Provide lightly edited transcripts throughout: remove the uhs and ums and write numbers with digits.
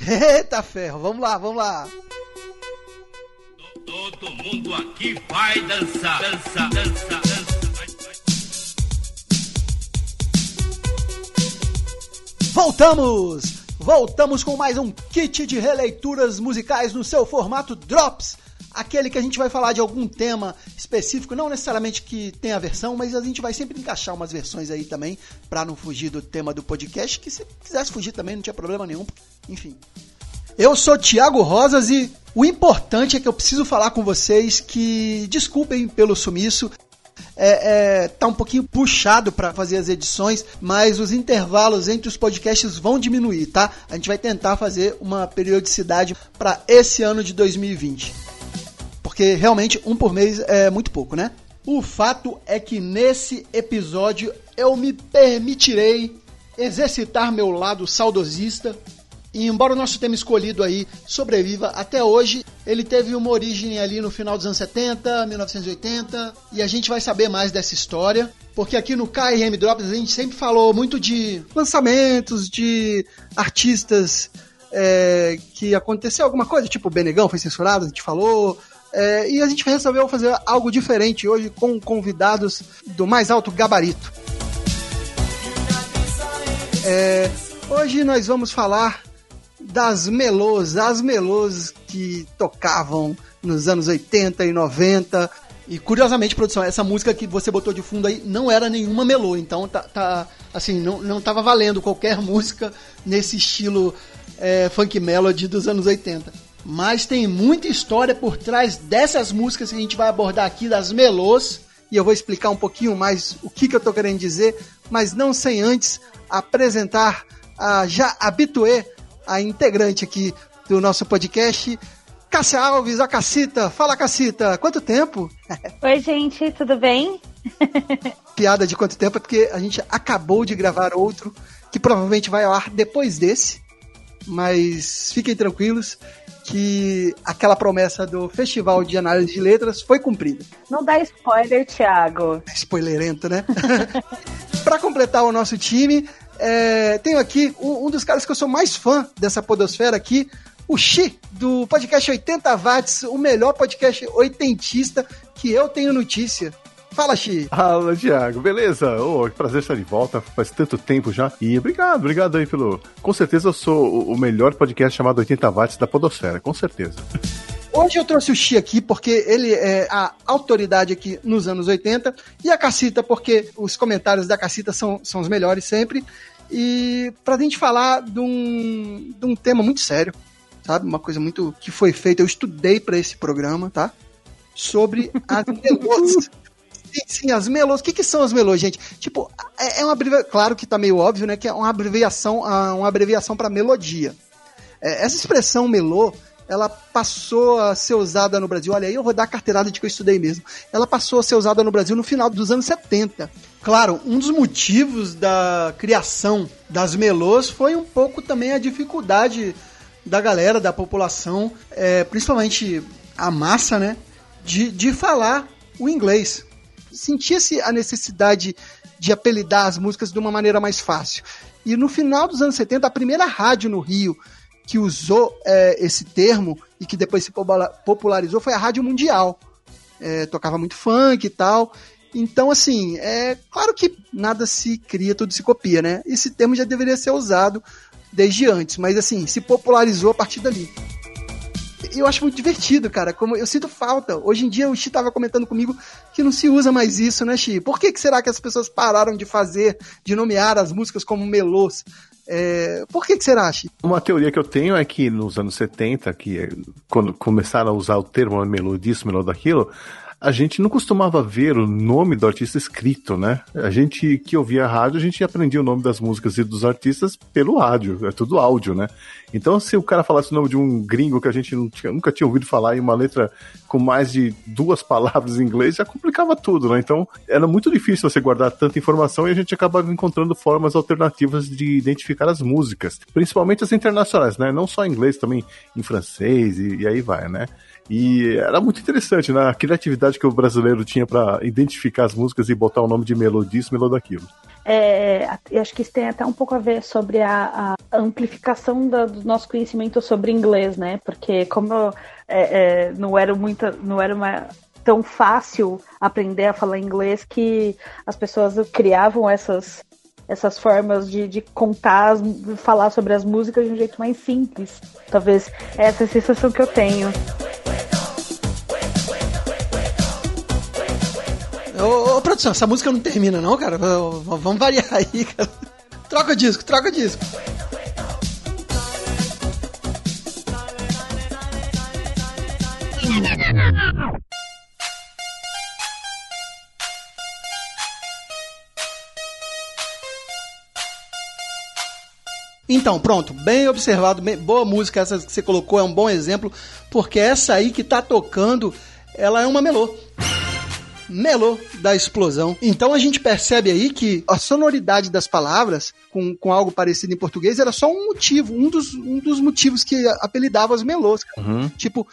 Eita ferro, vamos lá, vamos lá. Todo mundo aqui vai dançar, dançar, dançar, dançar. Voltamos com mais um kit de releituras musicais no seu formato Drops. Aquele que a gente vai falar de algum tema específico, não necessariamente que tenha versão, mas a gente vai sempre encaixar umas versões aí também, pra não fugir do tema do podcast, que se quisesse fugir também não tinha problema nenhum, enfim. Eu sou Thiago Rosas e o importante é que eu preciso falar com vocês que, desculpem pelo sumiço, tá um pouquinho puxado para fazer as edições, mas os intervalos entre os podcasts vão diminuir, tá? A gente vai tentar fazer uma periodicidade para esse ano de 2020. Porque realmente um por mês é muito pouco, né? O fato é que nesse episódio eu me permitirei exercitar meu lado saudosista. E embora o nosso tema escolhido aí sobreviva até hoje, ele teve uma origem ali no final dos anos 70, 1980, e a gente vai saber mais dessa história, porque aqui no KRM Drops a gente sempre falou muito de lançamentos, de artistas que aconteceu alguma coisa, tipo o Benegão foi censurado, a gente falou, e a gente resolveu fazer algo diferente hoje com convidados do mais alto gabarito. Hoje nós vamos falar das melôs, as melôs que tocavam nos anos 80 e 90. E curiosamente, produção, essa música que você botou de fundo aí não era nenhuma melô, então assim, não tava valendo qualquer música nesse estilo funk melody dos anos 80. Mas tem muita história por trás dessas músicas que a gente vai abordar aqui, das melôs, e eu vou explicar um pouquinho mais o que eu tô querendo dizer, mas não sem antes apresentar a já habituê, a integrante aqui do nosso podcast, Cássia Alves, a Cassita. Fala, Cassita, quanto tempo? Oi, gente, tudo bem? Piada de quanto tempo é porque a gente acabou de gravar outro, que provavelmente vai ao ar depois desse, mas fiquem tranquilos que aquela promessa do Festival de Análise de Letras foi cumprida. Não dá spoiler, Thiago. Spoilerento, né? Para completar o nosso time, tenho aqui um dos caras que eu sou mais fã dessa podosfera aqui, o Xi, do podcast 80 Watts, o melhor podcast oitentista que eu tenho notícia. Fala, Xi. Fala, Thiago. Beleza? Que prazer estar de volta. Faz tanto tempo já. E obrigado aí pelo... Com certeza eu sou o melhor podcast chamado 80 Watts da podosfera, com certeza. Hoje eu trouxe o Xi aqui porque ele é a autoridade aqui nos anos 80 e a Cassita porque os comentários da Cassita são os melhores sempre. E pra gente falar de um tema muito sério, sabe? Uma coisa muito que foi feita, eu estudei pra esse programa, tá? Sobre as melôs. Sim, as melôs. O que são as melôs, gente? Tipo, é uma abreviação, claro que tá meio óbvio, né? Que é uma abreviação pra melodia. Essa expressão melô, ela passou a ser usada no Brasil. Olha aí, eu vou dar a carteirada de que eu estudei mesmo. Ela passou a ser usada no Brasil no final dos anos 70. Claro, um dos motivos da criação das melôs foi um pouco também a dificuldade da galera, da população, principalmente a massa, né, de falar o inglês. Sentia-se a necessidade de apelidar as músicas de uma maneira mais fácil. E no final dos anos 70, a primeira rádio no Rio que usou esse termo e que depois se popularizou foi a Rádio Mundial. Tocava muito funk e tal. Então, assim, claro que nada se cria, tudo se copia, né? Esse termo já deveria ser usado desde antes, mas, assim, se popularizou a partir dali. Eu acho muito divertido, cara, como eu sinto falta. Hoje em dia o Xi tava comentando comigo que não se usa mais isso, né, Xi? Por que será que as pessoas pararam de nomear as músicas como melôs? Por que será, Xi? Uma teoria que eu tenho é que nos anos 70, quando começaram a usar o termo melô disso, melô daquilo, a gente não costumava ver o nome do artista escrito, né? A gente que ouvia a rádio, a gente aprendia o nome das músicas e dos artistas pelo rádio, é tudo áudio, né? Então, se o cara falasse o nome de um gringo que a gente nunca tinha ouvido falar em uma letra com mais de 2 palavras em inglês, já complicava tudo, né? Então, era muito difícil você guardar tanta informação e a gente acabava encontrando formas alternativas de identificar as músicas, principalmente as internacionais, né? Não só em inglês, também em francês e aí vai, né? E era muito interessante, né? A criatividade que o brasileiro tinha pra identificar as músicas e botar o nome de melô disso, melô daquilo. eu acho que isso tem até um pouco a ver sobre a amplificação do nosso conhecimento sobre inglês, né? Porque como não era tão fácil aprender a falar inglês, que as pessoas criavam essas formas de contar, falar sobre as músicas de um jeito mais simples. Talvez essa é a sensação que eu tenho. Ô, produção, essa música não termina não, cara. Vamos variar aí, cara. Troca o disco. Então, pronto, bem observado, boa música essa que você colocou, é um bom exemplo, porque essa aí que tá tocando, ela é uma melô da explosão. Então a gente percebe aí que a sonoridade das palavras, com algo parecido em português, era só um motivo, um dos motivos que apelidavam as melôs. Uhum. Tipo,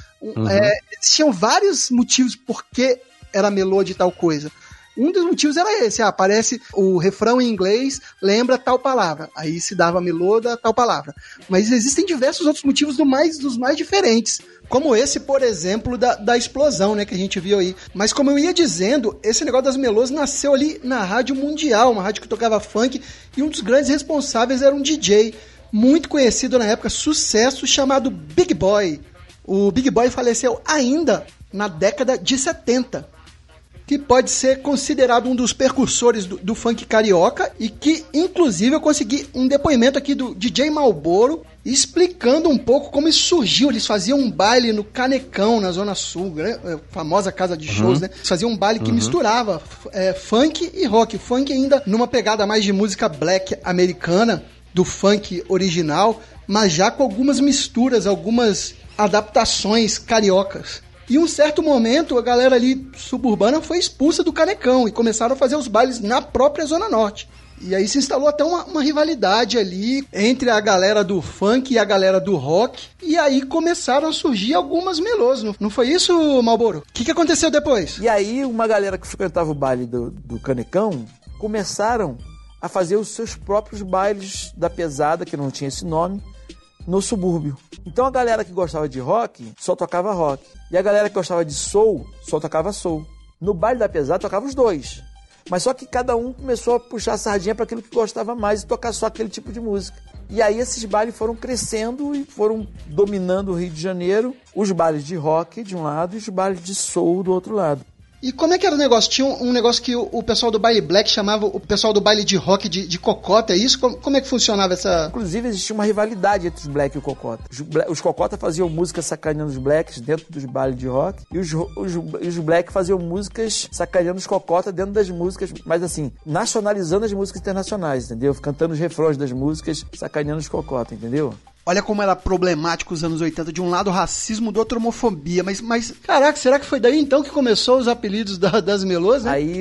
tinham vários motivos por que era melô de tal coisa. Um dos motivos era esse, aparece o refrão em inglês, lembra tal palavra, aí se dava melô da tal palavra. Mas existem diversos outros motivos dos mais diferentes, como esse, por exemplo, da explosão, né, que a gente viu aí. Mas como eu ia dizendo, esse negócio das melôs nasceu ali na Rádio Mundial, uma rádio que tocava funk, e um dos grandes responsáveis era um DJ muito conhecido na época, sucesso, chamado Big Boy. O Big Boy faleceu ainda na década de 70. Que pode ser considerado um dos precursores do funk carioca e que, inclusive, eu consegui um depoimento aqui do DJ Malboro explicando um pouco como isso surgiu. Eles faziam um baile no Canecão, na Zona Sul, né? Famosa casa de shows, né? Eles faziam um baile que misturava funk e rock. Funk ainda numa pegada mais de música black americana, do funk original, mas já com algumas misturas, algumas adaptações cariocas. E um certo momento, a galera ali suburbana foi expulsa do Canecão e começaram a fazer os bailes na própria Zona Norte. E aí se instalou até uma rivalidade ali entre a galera do funk e a galera do rock. E aí começaram a surgir algumas melôs. Não foi isso, Malboro? O que aconteceu depois? E aí uma galera que frequentava o baile do Canecão começaram a fazer os seus próprios bailes da pesada, que não tinha esse nome, no subúrbio. Então a galera que gostava de rock só tocava rock. E a galera que gostava de soul só tocava soul. No baile da pesada tocava os dois. Mas só que cada um começou a puxar a sardinha para aquilo que gostava mais e tocar só aquele tipo de música. E aí esses bailes foram crescendo e foram dominando o Rio de Janeiro. Os bailes de rock de um lado e os bailes de soul do outro lado. E como é que era o negócio? Tinha um negócio que o pessoal do baile black chamava o pessoal do baile de rock de cocota, é isso? Como é que funcionava essa... Inclusive existia uma rivalidade entre os black e o cocota. Os cocota faziam música sacaneando os blacks dentro dos bailes de rock e os black faziam músicas sacaneando os cocota dentro das músicas, mas assim, nacionalizando as músicas internacionais, entendeu? Cantando os refrões das músicas, sacaneando os cocota, entendeu? Olha como era problemático os anos 80, de um lado racismo, do outro homofobia, mas caraca, será que foi daí então que começou os apelidos das melôs, né? Aí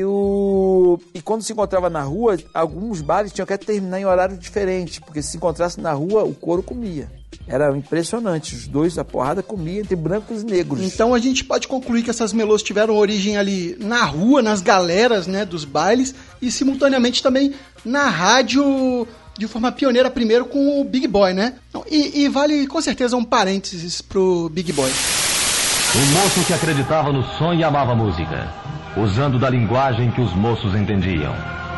E quando se encontrava na rua, alguns bares tinham que terminar em horário diferente, porque se encontrasse na rua, o couro comia. Era impressionante, os dois, a porrada comia entre brancos e negros. Então a gente pode concluir que essas melôs tiveram origem ali na rua, nas galeras, né, dos bailes, e simultaneamente também na rádio... de forma pioneira primeiro com o Big Boy, né? E vale com certeza um parênteses pro Big Boy. Um moço que acreditava no som e amava a música, usando da linguagem que os moços entendiam.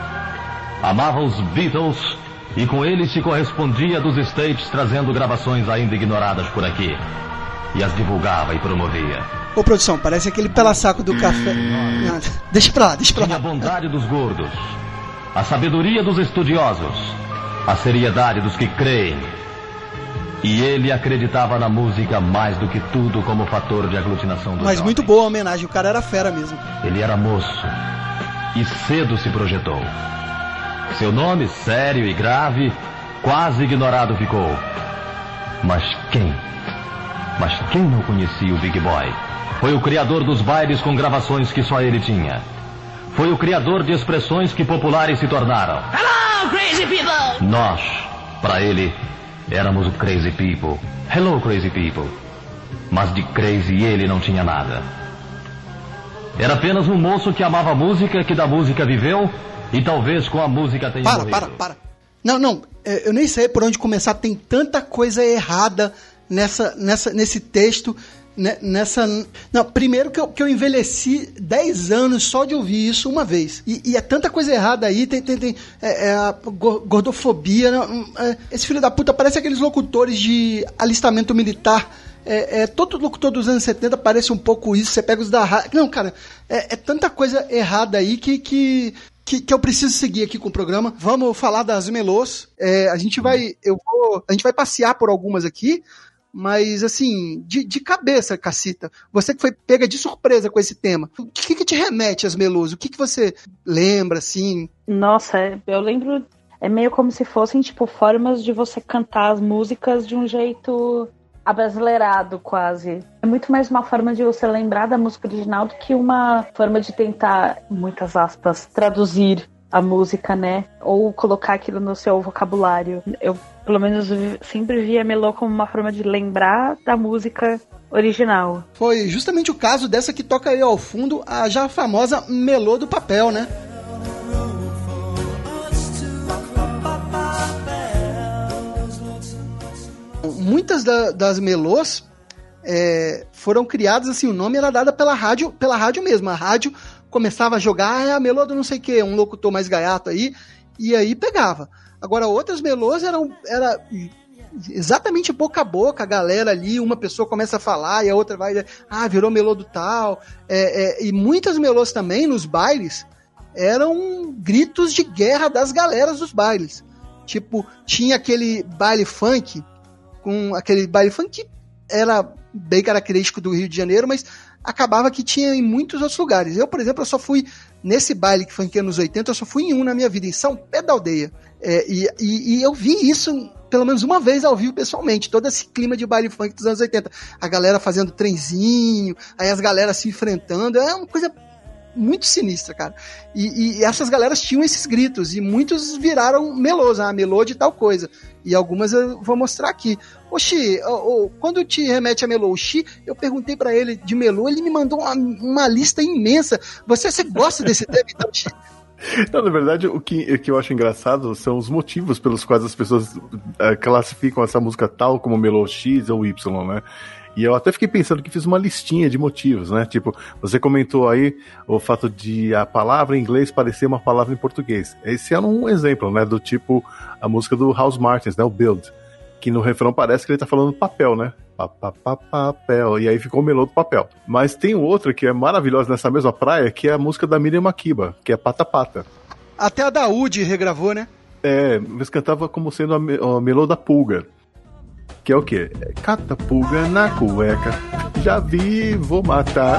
Amava os Beatles e com eles se correspondia dos States, trazendo gravações ainda ignoradas por aqui. E as divulgava e promovia. Ô, produção, parece aquele pela-saco do café. Deixa pra lá. Tinha a bondade dos gordos, a sabedoria dos estudiosos, a seriedade dos que creem. E ele acreditava na música mais do que tudo como fator de aglutinação dos Mas jovens. muito boa a homenagem, o cara era fera mesmo. Ele era moço e cedo se projetou. Seu nome, sério e grave, quase ignorado ficou. Mas quem não conhecia o Big Boy? Foi o criador dos bailes com gravações que só ele tinha. Foi o criador de expressões que populares se tornaram. Hello, crazy people! Nós, para ele, éramos o Crazy People. Hello, Crazy People. Mas de crazy ele não tinha nada. Era apenas um moço que amava a música, que da música viveu E talvez com a música tenha morrido. Para. Não, eu nem sei por onde começar. Tem tanta coisa errada nesse texto. Não, primeiro que eu envelheci 10 anos só de ouvir isso uma vez. E é tanta coisa errada aí. Tem a gordofobia. Esse filho da puta parece aqueles locutores de alistamento militar. Todo locutor dos anos 70 parece um pouco isso. Você pega os da rádio. Não, cara, é tanta coisa errada aí que eu preciso seguir aqui com o programa. Vamos falar das melôs. A gente vai passear por algumas aqui. Mas, assim, de cabeça, Cacita, você que foi pega de surpresa com esse tema, o que te remete às melôs? O que você lembra, assim? Nossa, eu lembro, é meio como se fossem, tipo, formas de você cantar as músicas de um jeito abrasileirado, quase. É muito mais uma forma de você lembrar da música original do que uma forma de tentar, muitas aspas, traduzir a música, né? Ou colocar aquilo no seu vocabulário. Eu, pelo menos, sempre vi a melô como uma forma de lembrar da música original. Foi justamente o caso dessa que toca aí ao fundo, a já famosa melô do papel, né? Muitas das melôs foram criadas, assim, o nome era dado pela rádio mesmo. A rádio começava a jogar a melô do não sei o que, um locutor mais gaiato aí, e aí pegava. Agora, outras melôs era exatamente boca a boca, a galera ali, uma pessoa começa a falar e a outra vai, virou melô do tal. E muitas melôs também, nos bailes, eram gritos de guerra das galeras dos bailes. Tipo, tinha aquele baile funk, que era bem característico do Rio de Janeiro, mas acabava que tinha em muitos outros lugares. Eu, por exemplo, eu só fui nesse baile que foi em anos 80, eu só fui em um na minha vida, em São Pedro da Aldeia. E eu vi isso pelo menos uma vez ao vivo pessoalmente, todo esse clima de baile funk dos anos 80. A galera fazendo trenzinho, aí as galeras se enfrentando, é uma coisa muito sinistra, cara. E essas galeras tinham esses gritos, e muitos viraram melôs, melô de tal coisa. E algumas eu vou mostrar aqui. Xi, quando te remete a melô, o Xi, eu perguntei pra ele de melô, ele me mandou uma lista imensa. Você gosta desse tema, então, Xi? Não, na verdade, o que eu acho engraçado são os motivos pelos quais as pessoas classificam essa música tal como melô X ou Y, né? E eu até fiquei pensando que fiz uma listinha de motivos, né? Tipo, você comentou aí o fato de a palavra em inglês parecer uma palavra em português. Esse é um exemplo, né? Do tipo, a música do House Martins, né? O Build. Que no refrão parece que ele tá falando papel, né? Papel. E aí ficou o melô do papel. Mas tem outra que é maravilhosa nessa mesma praia, que é a música da Miriam Makeba, que é Pata Pata. Até a Daúde regravou, né? Mas cantava como sendo a melô da pulga. Que é o quê? Cata pulga na cueca, já vi, vou matar.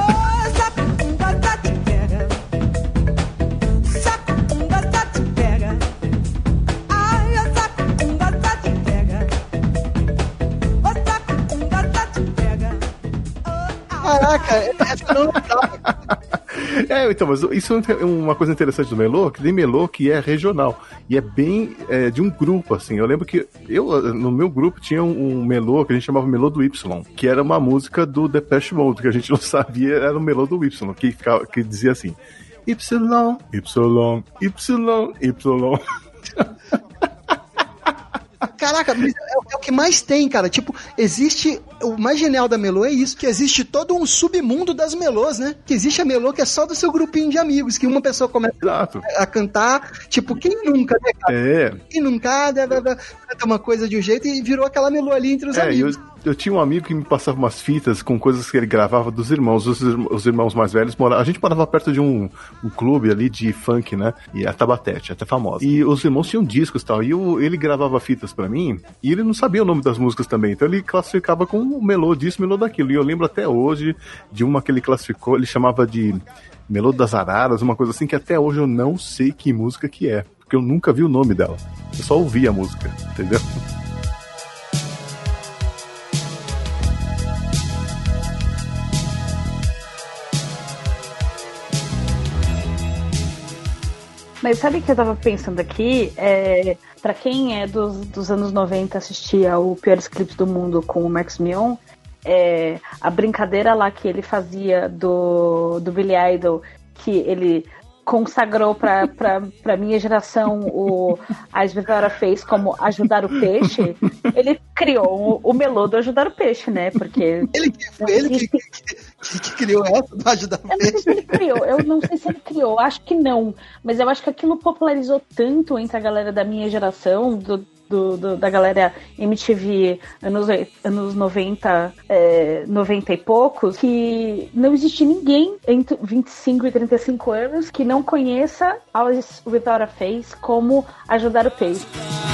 Caraca, essa não tá. Então, mas isso é uma coisa interessante do melô, que tem melô que é regional, e é bem de um grupo, assim. Eu lembro que no meu grupo tinha um melô que a gente chamava melô do Y, que era uma música do Depeche Mode, que a gente não sabia, era o melô do Y, que dizia assim, Y, Y, Y, Y. Caraca, é o que mais tem, cara. Tipo, existe... O mais genial da melô é isso, que existe todo um submundo das melôs, né? Que existe a melô que é só do seu grupinho de amigos, que uma pessoa começa a cantar, tipo, quem nunca, né, cara? Quem nunca canta uma coisa de um jeito e virou aquela melô ali entre os amigos. Eu tinha um amigo que me passava umas fitas com coisas que ele gravava dos irmãos. Os irmãos mais velhos a gente morava perto de um clube ali de funk, né? E a Tabatete, até famosa. E os irmãos tinham discos e tal. E ele gravava fitas pra mim e ele não sabia o nome das músicas também. Então ele classificava com melô disso, melô daquilo. E eu lembro até hoje de uma que ele classificou, ele chamava de Melô das Araras, uma coisa assim, que até hoje eu não sei que música que é. Porque eu nunca vi o nome dela. Eu só ouvi a música, entendeu? Mas sabe o que eu tava pensando aqui? Pra quem é dos anos 90 assistia o Piores Clipes do Mundo com o Marcos Mion, a brincadeira lá que ele fazia do Billy Idol, que ele consagrou pra minha geração o As Vitória fez como ajudar o peixe, ele criou o melô do ajudar o peixe, né? Porque ele que criou essa do ajudar o peixe. Eu não sei se ele criou, acho que não, mas eu acho que aquilo popularizou tanto entre a galera da minha geração, da galera MTV anos 90, 90 e poucos, que não existe ninguém entre 25 e 35 anos que não conheça Alice Without a Face como ajudar o peixe.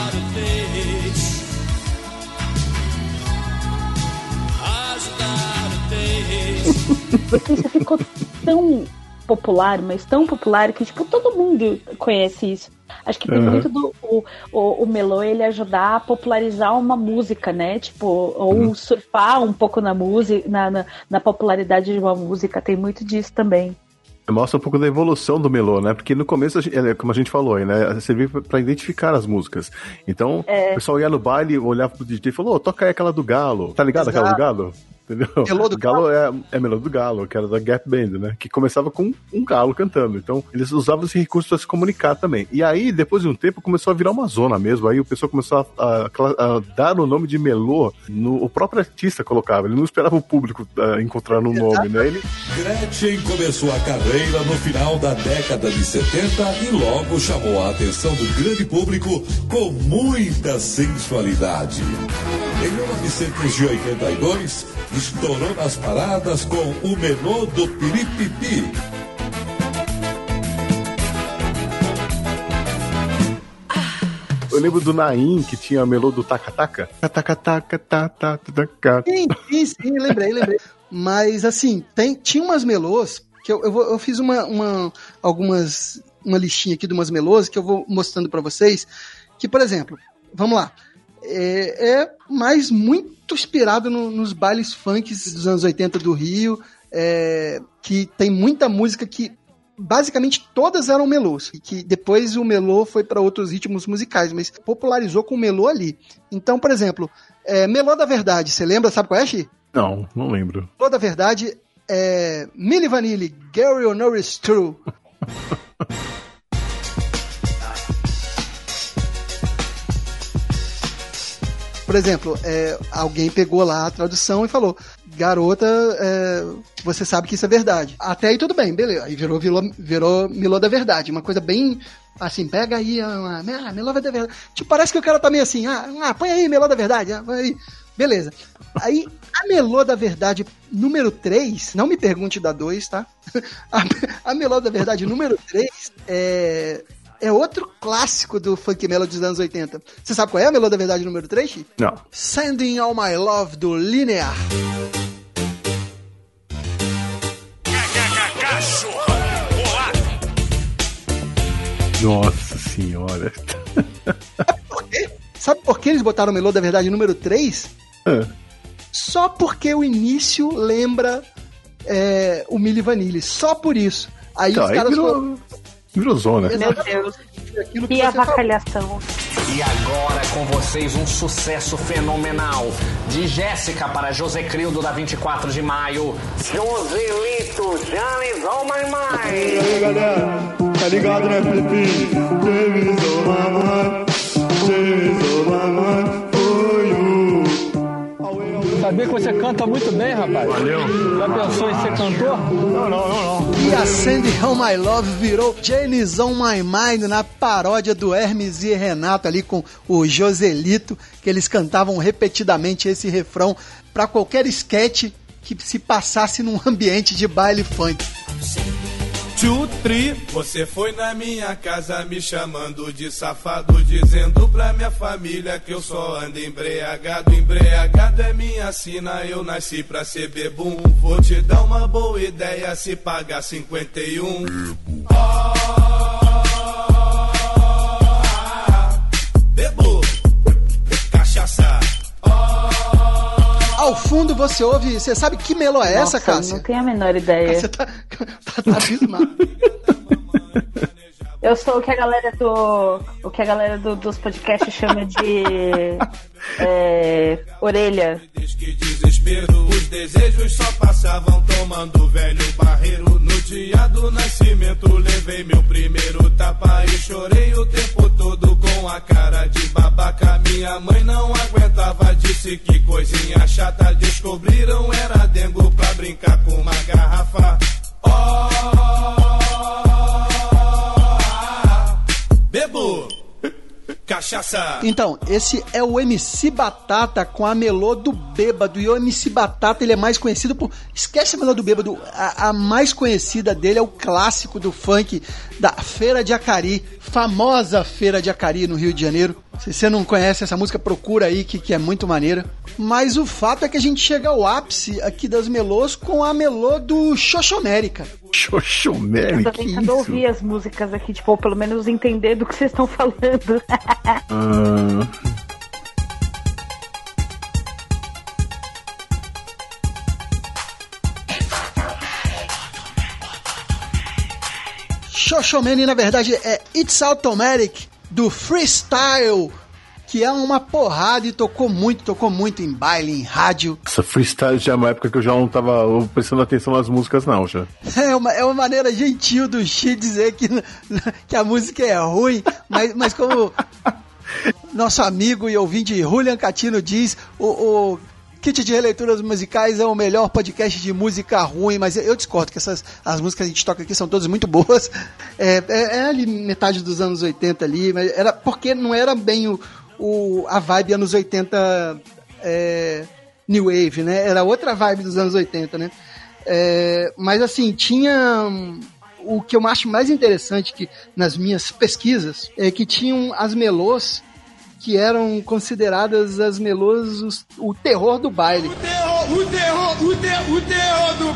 Porque isso ficou tão popular, mas tão popular que tipo, todo mundo conhece isso. Acho que tem muito do o melô, ele ajudar a popularizar uma música, né? Tipo, ou surfar um pouco na música, na popularidade de uma música, tem muito disso também. Mostra um pouco da evolução do melô, né? Porque no começo, como a gente falou aí, né? Servia pra identificar as músicas. Então, o pessoal ia no baile, olhava pro DJ e falou, toca aí aquela do Galo. Tá ligado? Exato. Aquela do Galo? Entendeu? Melô do Galo é Melô do Galo, que era da Gap Band, né? Que começava com um galo cantando. Então, eles usavam esse recurso para se comunicar também. E aí, depois de um tempo, começou a virar uma zona mesmo. Aí o pessoal começou a dar o nome de melô, o próprio artista colocava. Ele não esperava o público encontrar um nome, né? Gretchen começou a carreira no final da década de 70 e logo chamou a atenção do grande público com muita sensualidade. Em 1982, estourou nas paradas com o melô do Piripipi. Eu lembro do Naim, que tinha melô do Taca-Taca. Taca-taca-taca-taca. Sim, lembrei. Mas, assim, tinha umas melôs que eu fiz uma listinha aqui de umas melôs que eu vou mostrando pra vocês, que, por exemplo, vamos lá, mais muito inspirado nos bailes funk dos anos 80 do Rio, que tem muita música que basicamente todas eram melôs, e que depois o melô foi para outros ritmos musicais, mas popularizou com o melô ali. Então, por exemplo, Melô da Verdade, você lembra, sabe qual é, Xi? Não lembro. Melô da Verdade Milli Vanilli, Girl You Know It's True. Por exemplo, alguém pegou lá a tradução e falou, garota, você sabe que isso é verdade. Até aí tudo bem, beleza. Aí virou Melô da Verdade. Uma coisa bem assim, pega aí, Melô da Verdade. Tipo, parece que o cara tá meio assim, põe aí Melô da Verdade. Põe aí. Beleza. Aí, a Melô da Verdade número 3, não me pergunte da 2, tá? A Melô da Verdade número 3 é outro clássico do Funk Melody dos anos 80. Você sabe qual é a Melô da Verdade número 3? Não. Sending All My Love, do Linear. Nossa senhora. Sabe por que eles botaram Melô da Verdade número 3? Só porque o início lembra o Milli Vanilli. Só por isso. Aí então, os caras... Virou zona. Meu Deus. E a avacalhação. E agora com vocês um sucesso fenomenal de Jéssica para José Crildo da 24 de maio. Joselito, Janis, oh my mind. E aí, galera, tá ligado, né, Felipe? James, oh my mind. James, oh my mind. Sabia que você canta muito bem, rapaz. Valeu. Já pensou em ser cantor? Não. E a Sandy All My Love virou Janis On My Mind na paródia do Hermes e Renato ali com o Joselito, que eles cantavam repetidamente esse refrão pra qualquer esquete que se passasse num ambiente de baile funk. Você foi na minha casa me chamando de safado, dizendo pra minha família que eu só ando embriagado. Embriagado é minha sina, eu nasci pra ser bebum. Vou te dar uma boa ideia se pagar 51. Bebo, cachaça. Ao fundo você ouve, você sabe que melô é essa, Cássia? Não tenho a menor ideia. Você tá abismado. Eu sou o que a galera dos podcasts chama de orelha. Que desespero, os desejos só passavam tomando velho barreiro. No dia do nascimento levei meu primeiro tapa e chorei o tempo todo com a cara de babaca. Minha mãe não aguentava, disse que coisinha chata. Descobriram era dengo pra brincar com uma garrafa. Bebo cachaça. Então, esse é o MC Batata com a Melô do Bêbado. E o MC Batata, ele é mais conhecido por... Esquece a Melô do Bêbado. A mais conhecida dele é o clássico do funk da Feira de Acari. Famosa Feira de Acari, no Rio de Janeiro. Se você não conhece essa música, procura aí, que é muito maneira. Mas o fato é que a gente chega ao ápice aqui das melôs com a Melô do Xoxomérica. Xoxomérica? Eu tô tentando ouvir as músicas aqui, tipo, ou pelo menos entender do que vocês estão falando. Xoxomene, na verdade, é It's Automatic, do Freestyle, que é uma porrada e tocou muito em baile, em rádio. Essa Freestyle já é uma época que eu já não tava prestando atenção nas músicas, não, já. É uma maneira gentil do Xi dizer que a música é ruim, mas como nosso amigo e ouvinte Julian Catino diz, o Kit de Releituras Musicais é o melhor podcast de música ruim, mas eu discordo que as músicas que a gente toca aqui são todas muito boas. É ali metade dos anos 80 ali, mas era porque não era bem a vibe anos 80 New Wave, né? Era outra vibe dos anos 80, né? Mas assim, tinha... O que eu acho mais interessante que nas minhas pesquisas é que tinham as melôs que eram consideradas as melôs o terror do baile. O terror do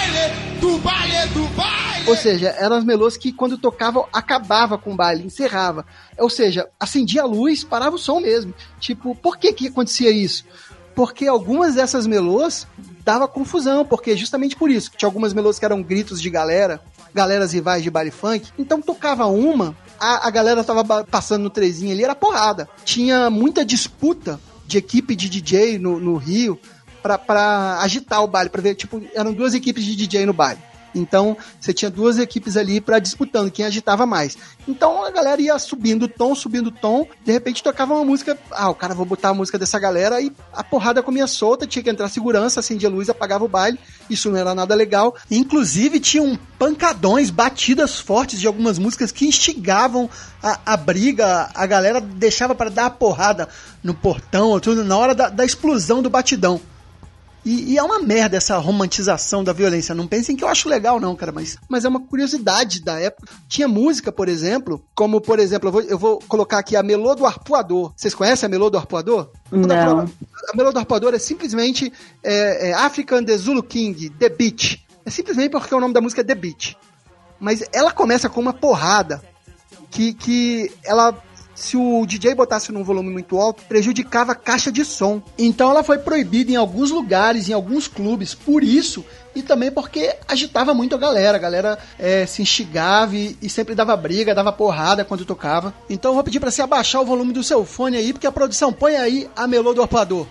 baile. Ou seja, eram as melôs que quando tocavam acabava com o baile, encerrava. Ou seja, acendia a luz, parava o som mesmo. Tipo, por que acontecia isso? Porque algumas dessas melôs dava confusão, porque justamente por isso, que tinha algumas melôs que eram gritos de galeras rivais de baile funk, então tocava uma, a galera tava passando no trezinho ali, era porrada. Tinha muita disputa de equipe de DJ no Rio pra agitar o baile, pra ver, tipo, eram duas equipes de DJ no baile. Então, você tinha duas equipes ali disputando quem agitava mais. Então, a galera ia subindo o tom, de repente tocava uma música, o cara, vou botar a música dessa galera, e a porrada comia solta, tinha que entrar segurança, acendia a luz, apagava o baile, isso não era nada legal. Inclusive, tinham pancadões, batidas fortes de algumas músicas que instigavam a briga, a galera deixava para dar a porrada no portão, tudo na hora da explosão do batidão. E é uma merda essa romantização da violência. Não pensem que eu acho legal, não, cara. Mas é uma curiosidade da época. Tinha música, por exemplo, como, por exemplo, eu vou colocar aqui a Melô do Arpoador. Vocês conhecem a Melô do Arpoador? Não. A Melô do Arpoador é simplesmente African The Zulu King, The Beat. É simplesmente porque o nome da música é The Beat. Mas ela começa com uma porrada que ela... Se o DJ botasse num volume muito alto, prejudicava a caixa de som. Então ela foi proibida em alguns lugares, em alguns clubes, por isso, e também porque agitava muito a galera se instigava e sempre dava briga, dava porrada quando tocava. Então eu vou pedir pra você abaixar o volume do seu fone aí, porque a produção põe aí a Melô do Arpoador.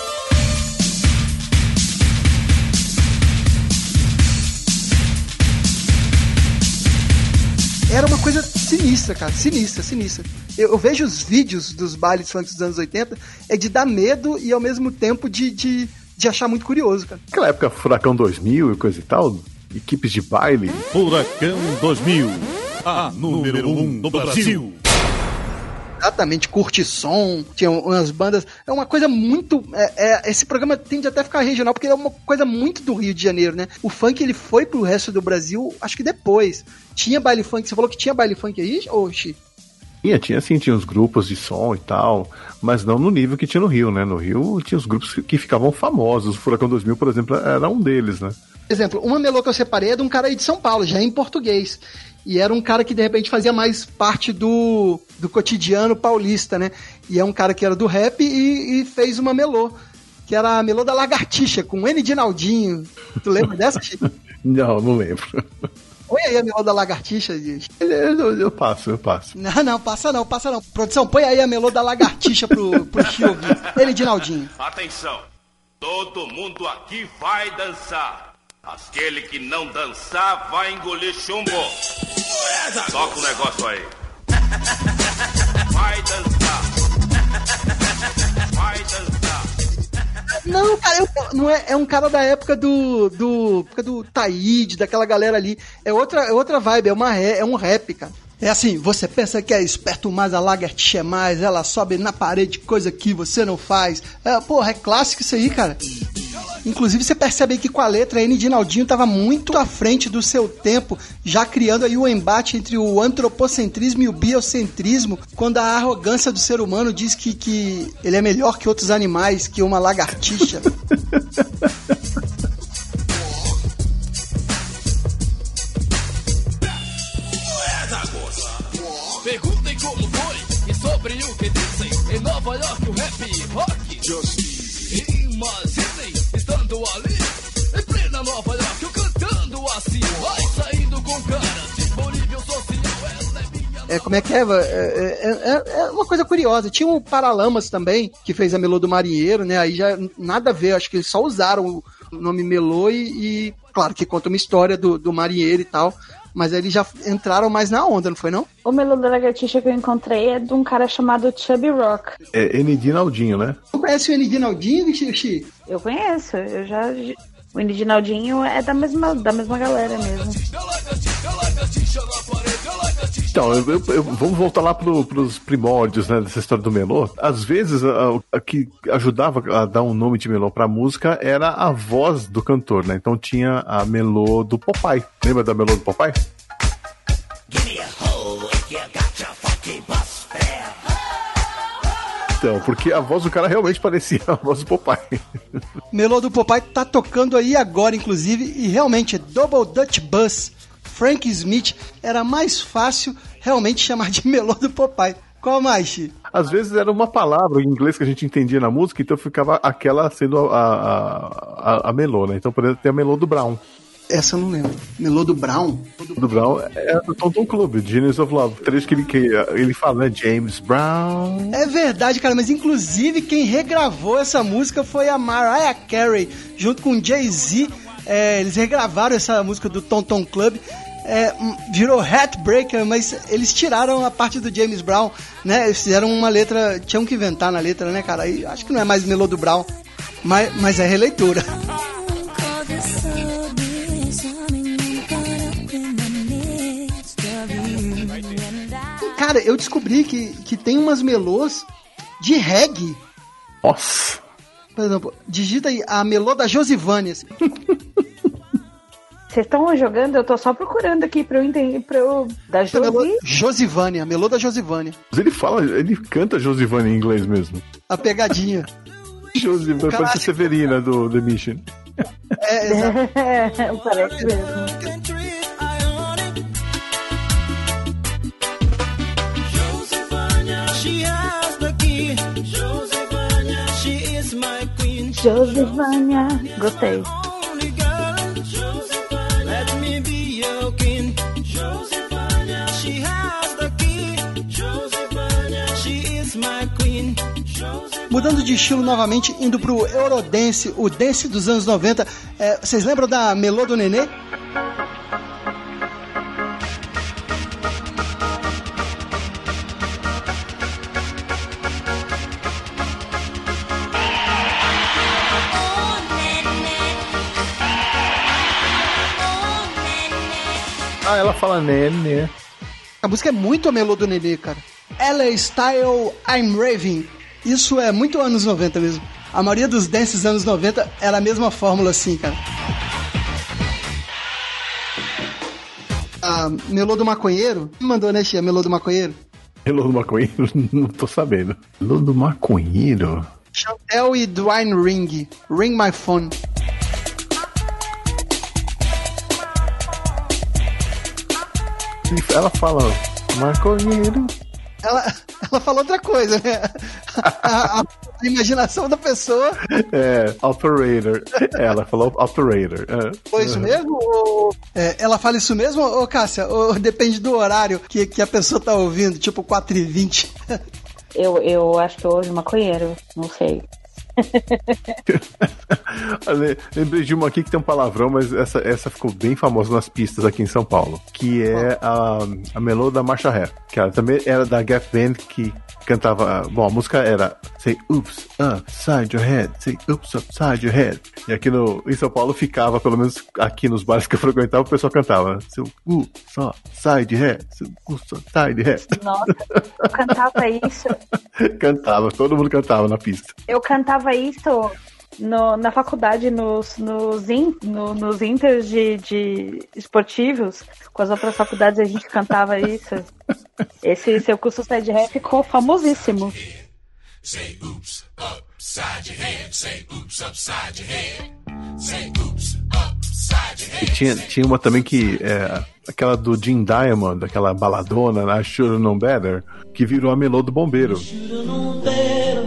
Era uma coisa sinistra, cara. Sinistra. Eu vejo os vídeos dos bailes funk dos anos 80, é de dar medo e ao mesmo tempo de achar muito curioso, cara. Naquela época, Furacão 2000 e coisa e tal, equipes de baile. Furacão 2000, a número 1 do Brasil. Exatamente, Curtição, tinha umas bandas, é uma coisa muito, esse programa tende até a ficar regional, porque é uma coisa muito do Rio de Janeiro, né? O funk, ele foi pro resto do Brasil, acho que depois. Tinha baile funk, você falou que tinha baile funk aí, Oxi? Tinha os grupos de som e tal, mas não no nível que tinha no Rio, né? No Rio tinha os grupos que ficavam famosos, o Furacão 2000, por exemplo, era um deles, né? Por exemplo, uma melô que eu separei é de um cara aí de São Paulo, já em português. E era um cara que, de repente, fazia mais parte do cotidiano paulista, né? E é um cara que era do rap e fez uma melô, que era a Melô da Lagartixa, com N de Naldinho. Tu lembra dessa, Chico? Não lembro. Põe aí a melô da lagartixa, Dias. Eu passo. Não, passa não. Produção, põe aí a melô da lagartixa pro Xi ouvir. Ele, Dinaldinho. Atenção, todo mundo aqui vai dançar. Aquele que não dançar vai engolir chumbo. Toca o negócio aí. Vai dançar. Vai dançar. Não, cara, não é um cara da época do Taíde, daquela galera ali. É outra vibe, é um rap, cara. É assim, você pensa que é esperto mais, a lagartixa é mais, ela sobe na parede, coisa que você não faz. É clássico isso aí, cara. Inclusive você percebe aí que com a letra a N. Dinaldinho estava muito à frente do seu tempo, já criando aí o embate entre o antropocentrismo e o biocentrismo, quando a arrogância do ser humano diz que ele é melhor que outros animais, que uma lagartixa. Perguntem como foi e sobre o que dizem em Nova York o rap rock. Imaginem estando ali em plena Nova York, eu cantando assim, vai saindo com cara tipo nível social. Como é que é? É uma coisa curiosa. Tinha o Paralamas também, que fez a Melô do Marinheiro, né? Aí já nada a ver, acho que eles só usaram o nome Melô e claro que conta uma história do marinheiro e tal. Mas eles já entraram mais na onda, não foi não? O melô da lagartixa que eu encontrei é de um cara chamado Chubby Rock. É N. Dinaldinho, né? Você conhece o N. Dinaldinho, Xixi? Eu conheço, o N. Dinaldinho é da mesma galera mesmo. Então, vamos voltar lá pros primórdios, né, dessa história do melô. Às vezes, a que ajudava a dar um nome de melô pra música era a voz do cantor, né? Então tinha a melô do Popeye. Lembra da melô do Popeye? Então, porque a voz do cara realmente parecia a voz do Popeye. Melô do Popeye tá tocando aí agora, inclusive, e realmente, Double Dutch Bus, Frank Smith, era mais fácil realmente chamar de melô do Popeye. Qual mais, Chi? Às vezes era uma palavra em inglês que a gente entendia na música, então ficava aquela sendo a melô, né? Então, por exemplo, tem a melô do Brown. Essa eu não lembro. Melô do Brown? Do Brown é do Tom Club, Genius of Love. Trecho que ele fala, né? James Brown. É verdade, cara, mas inclusive quem regravou essa música foi a Mariah Carey, junto com Jay-Z. Eles regravaram essa música do Tom Club. Virou Heartbreaker, mas eles tiraram a parte do James Brown, né? Eles fizeram uma letra, tinham que inventar na letra, né, cara? Aí acho que não é mais melô do Brown, mas é releitura. Cara, eu descobri que tem umas melôs de reggae. Nossa! Por exemplo, digita aí a melô da Josivânia. Vocês estão jogando? Eu tô só procurando aqui pra eu entender. Da Josivânia, a melô da Josivânia. Ele canta Josivânia em inglês mesmo. A pegadinha. Josivânia, parece a Severina do The Mission. Exato. Parece mesmo. Josivânia, gostei. Mudando de estilo novamente, indo pro Eurodance, o dance dos anos 90. Vocês lembram da Melô do Nenê? Ela fala Nenê. A música é muito a Melô do Nenê, cara. LA Style, I'm Raving. Isso é muito anos 90 mesmo. A maioria dos dances dos anos 90 era a mesma fórmula assim, cara. A Melô do Maconheiro, me mandou, né, Chia? Melô do Maconheiro? Melô do Maconheiro? Não tô sabendo. Melô do Maconheiro? Chantel e Dwayne Ring. Ring My Phone. Ela fala maconheiro. Ela falou outra coisa, né? a imaginação da pessoa. Operator. Ela falou operator. Foi isso mesmo? Ou, ela fala isso mesmo, ou Cássia? Ou depende do horário que a pessoa tá ouvindo, tipo 4h20? Eu acho que eu ouvi maconheiro, não sei. Lembrei de uma aqui que tem um palavrão, mas essa ficou bem famosa nas pistas aqui em São Paulo, que é a Melô da Marcha Ré, que ela também era da Gap Band, que cantava, bom, a música era Say Oops Upside Your Head, Say Oops Upside Your Head, e aqui em São Paulo ficava, pelo menos aqui nos bares que eu frequentava, o pessoal cantava Say Oops Upside Your Head, Say Oops Upside Your Head. Nossa, eu cantava isso. Cantava, todo mundo cantava na pista. Eu cantava isso na faculdade, nos inters de esportivos, com as outras faculdades a gente cantava isso. Esse seu curso de rap ficou famosíssimo. Say oops upside your head, say oops upside your head, say oops upside your head. E tinha uma também que aquela do Jim Diamond, aquela baladona, I Should've Known Better, que virou a Melô do Bombeiro. Should've known better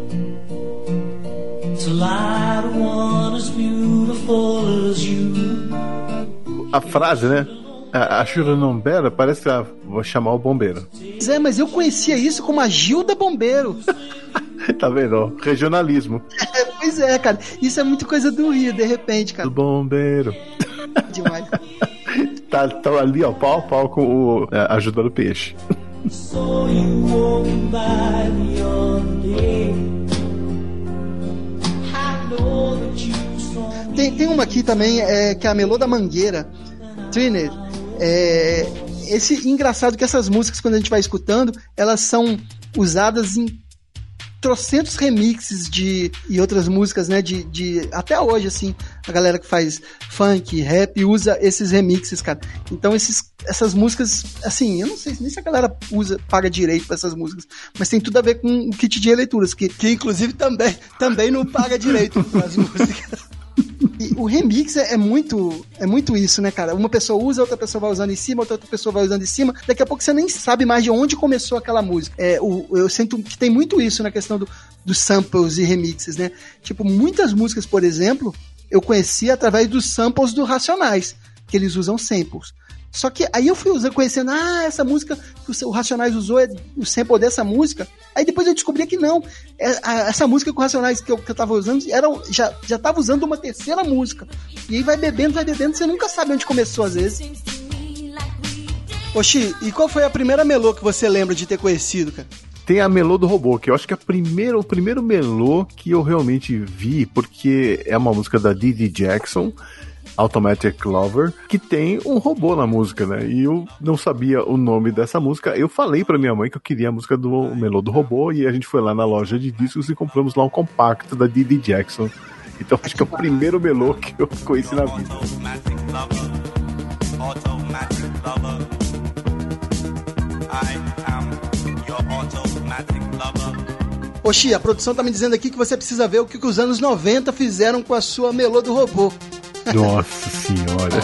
to lie to one as beautiful as you. A frase, né? A Should've Known Better parece que vou chamar o bombeiro. Mas eu conhecia isso como a Gilda Bombeiro. Tá vendo? Regionalismo. Pois é, cara. Isso é muito coisa do Rio, de repente, cara. Do bombeiro. Demais. Tá ali, ó, pau a pau com a ajuda do peixe. So you walking by me on the day. I know that you saw me. Tem uma aqui também, que é a Melô da Mangueira. Triner. Esse engraçado que essas músicas, quando a gente vai escutando, elas são usadas em trocentos remixes e outras músicas, né, até hoje, assim, a galera que faz funk, rap, usa esses remixes, cara. Então essas músicas, assim, eu não sei nem se a galera paga direito pra essas músicas, mas tem tudo a ver com o kit de releituras, que inclusive também não paga direito as músicas. E o remix é muito isso, né, cara? Uma pessoa usa, outra pessoa vai usando em cima, outra pessoa vai usando em cima. Daqui a pouco você nem sabe mais de onde começou aquela música. Eu sinto que tem muito isso na questão dos samples e remixes, né? Tipo, muitas músicas, por exemplo, eu conheci através dos samples do Racionais, que eles usam samples. Só que aí eu fui conhecendo, essa música que o Racionais usou é o sample dessa música. Aí depois eu descobri que não. Essa música com o Racionais que eu tava usando, já tava usando uma terceira música. E aí vai bebendo, você nunca sabe onde começou às vezes. Oxi, e qual foi a primeira melô que você lembra de ter conhecido, cara? Tem a Melô do Robô, que eu acho que é o primeiro melô que eu realmente vi, porque é uma música da Dee Jackson, Automatic Lover, que tem um robô na música, né? E eu não sabia o nome dessa música. Eu falei pra minha mãe que eu queria a música do Melô do Robô, e a gente foi lá na loja de discos e compramos lá um compacto da Dee Jackson. Então acho que é o primeiro melô que eu conheci na vida. Automatic Lover. I am your automatic lover. Oxi, a produção tá me dizendo aqui que você precisa ver o que os anos 90 fizeram com a sua Melô do Robô. Nossa senhora.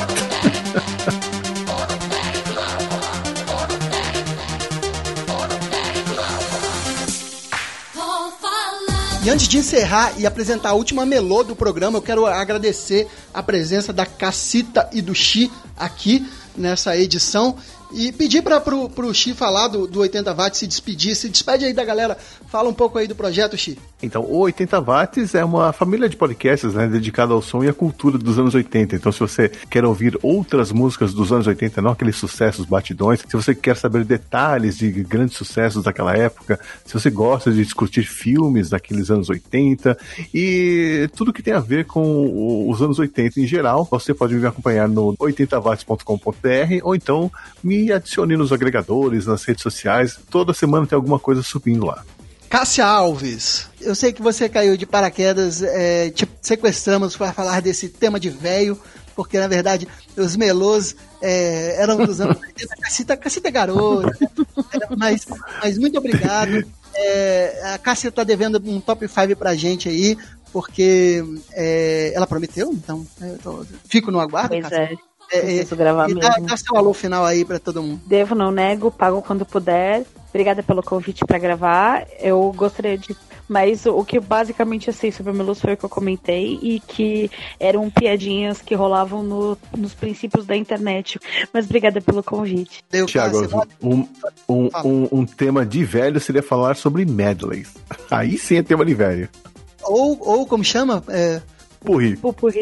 E antes de encerrar e apresentar a última melô do programa, eu quero agradecer a presença da Cassita e do Xi aqui nessa edição. E pedir pro Xi falar do 80 Watts, se despedir. Se despede aí da galera. Fala um pouco aí do projeto, Xi. Então, o 80 Watts é uma família de podcasts, né, dedicada ao som e à cultura dos anos 80. Então, se você quer ouvir outras músicas dos anos 80, não aqueles sucessos batidões, se você quer saber detalhes de grandes sucessos daquela época, se você gosta de discutir filmes daqueles anos 80 e tudo que tem a ver com os anos 80 em geral, você pode me acompanhar no 80watts.com.br ou então me adicione nos agregadores, nas redes sociais. Toda semana tem alguma coisa subindo lá. Cássia Alves, eu sei que você caiu de paraquedas, te sequestramos para falar desse tema de velho, porque na verdade os melôs eram dos anos 80, Cassita é garota, mas muito obrigado. A Cássia tá devendo um top 5 pra gente aí, porque ela prometeu, então fico no aguardo. Pois Cássia. Preciso gravar e mesmo. dá seu alô final aí pra todo mundo. Devo, não nego, pago quando puder. Obrigada pelo convite pra gravar. Eu gostaria de... Mas o que basicamente eu sei sobre a Melus foi o que eu comentei, e que eram piadinhas que rolavam nos princípios da internet. Mas obrigada pelo convite. Tiago, um tema de velho seria falar sobre medleys. Aí sim é tema de velho. Ou como chama? Pupurri.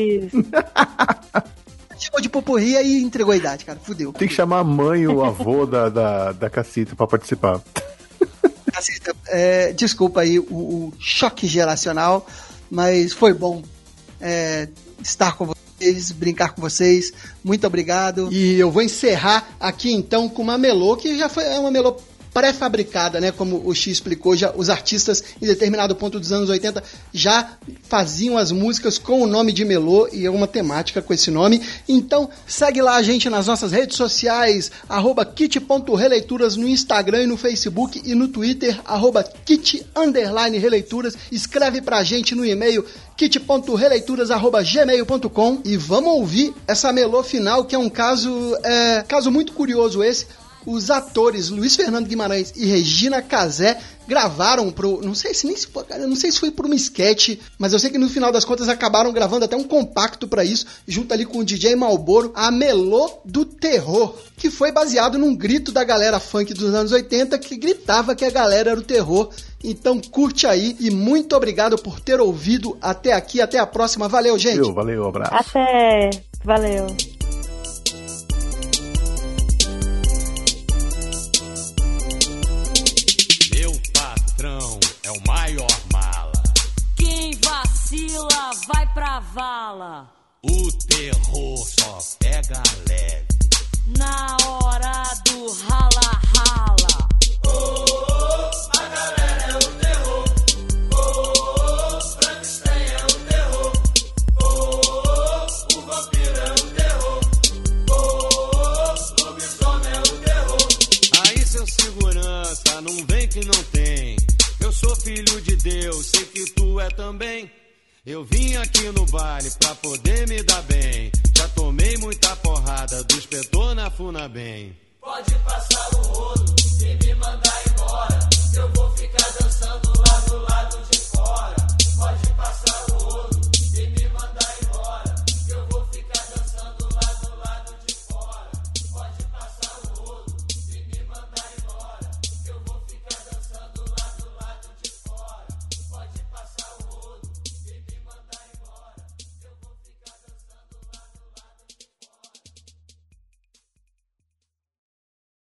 Chamou de pupurri e entregou a idade, cara. Fudeu. Tem que chamar a mãe ou o avô da Cacita pra participar. Cacita, desculpa aí o choque geracional, mas foi bom estar com vocês, brincar com vocês. Muito obrigado. E eu vou encerrar aqui então com uma melô que já foi uma melô pré-fabricada, né? Como o X explicou, já os artistas em determinado ponto dos anos 80 já faziam as músicas com o nome de melô e uma temática com esse nome. Então segue lá a gente nas nossas redes sociais, @kit.releituras no Instagram e no Facebook, e no Twitter, @kit_releituras. Escreve pra gente no e-mail kit.releituras@gmail.com e vamos ouvir essa melô final, que é um caso muito curioso esse. Os atores Luiz Fernando Guimarães e Regina Casé gravaram não sei se foi por uma sketch, mas eu sei que no final das contas acabaram gravando até um compacto pra isso, junto ali com o DJ Malboro, a Melô do Terror, que foi baseado num grito da galera funk dos anos 80 que gritava que a galera era o terror. Então curte aí e muito obrigado por ter ouvido até aqui. Até a próxima. Valeu, gente. Valeu, abraço. Até. Valeu. É o maior mala. Quem vacila vai pra vala. O terror só pega leve na hora do rala-rala. A galera é o terror. Frankenstein é o terror. O vampiro é o terror. Lobisomem é o terror. Aí, seu segurança, não vem que não tem. Eu sou filho de Deus, sei que tu é também. Eu vim aqui no baile pra poder me dar bem. Já tomei muita porrada do inspetor na Funabem. Pode passar o rodo e me mandar embora. Eu vou ficar dançando lá do lado de fora. Pode passar o